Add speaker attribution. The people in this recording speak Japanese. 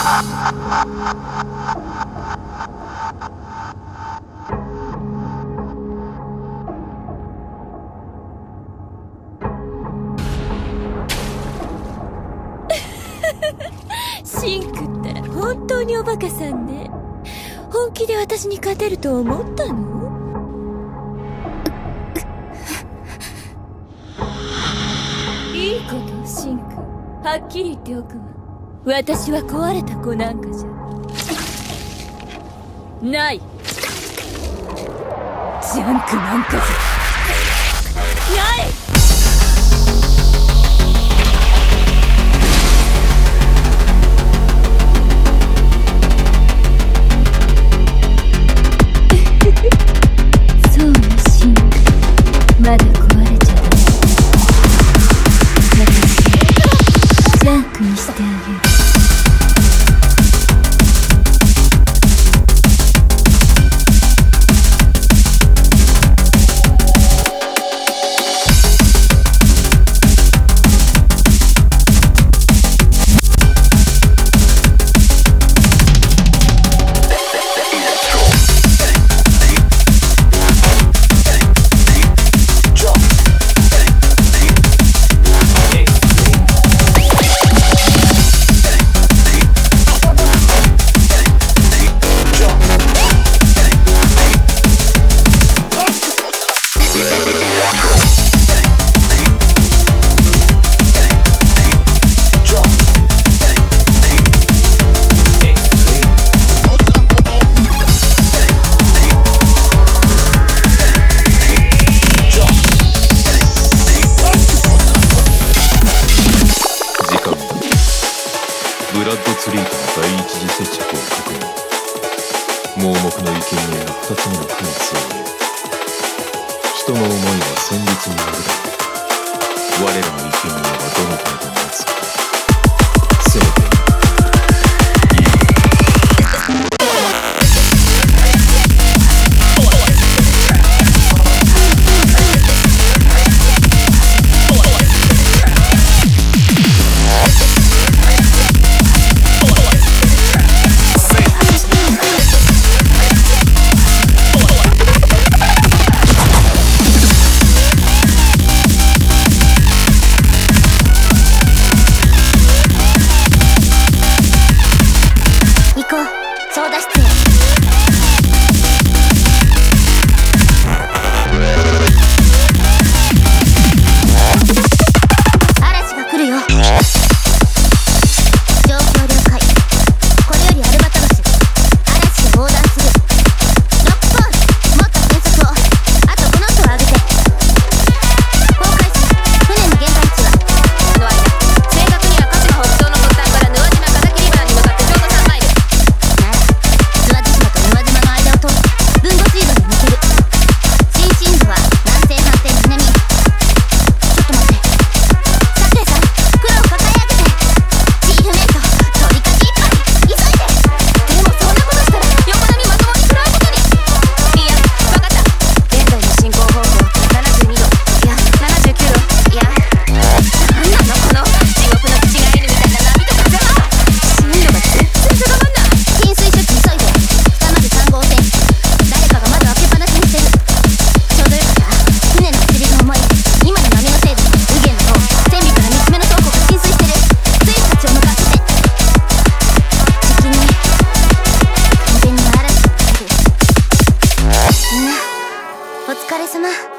Speaker 1: シンクって本当におバカさんね。本気で私に勝てると思ったの？いいこと、シンク。はっきり言っておくわ。私は壊れた子なんかじゃない。ジャンクなんかじゃない。そうよ、シンク。まだ壊れちゃダメ。私ジャンクにしてあげる。
Speaker 2: ブラッドツリーとの第一次接着を確認。盲目の生贄が2つ目の貨物を終え、人の思いは戦慄になるだろう。我らの生贄はどの程度待つか。せめて
Speaker 1: 操舵室へ。嵐が来るよ。状況了解。これよりアルバトロス嵐で横断する。ロックポール、もっと変速を。あとこの音を上げて。公開する。船の現在地はこの間、正確には鹿島北東の北端から沼島風切リバーに向かってちょうど3マイル。諏訪島と沼島の間を通って豊後水道に抜ける。新進路は南西反転南。ちょっと待って、サクレさん、黒を抱え上げて。チーフメイト、取りかきいっぱい急いで。でもそんなことしたら横波まともに食らうことに。いや、分かった。現在の進行方向72度、いや79度、いやなんなのこの地獄の口が N みたいな波と風は。進路が全然定まんない。浸水処置急いで。2まで3号線。誰かが窓開けっぱなしにしてる。ちょうどよかった。船の釣りが重い。今の波のせいで右舷の方船尾から3つ目の倉庫が浸水してる。水夫たちを向かわせて。じきに完全に嵐が来る。みんなお疲れ様。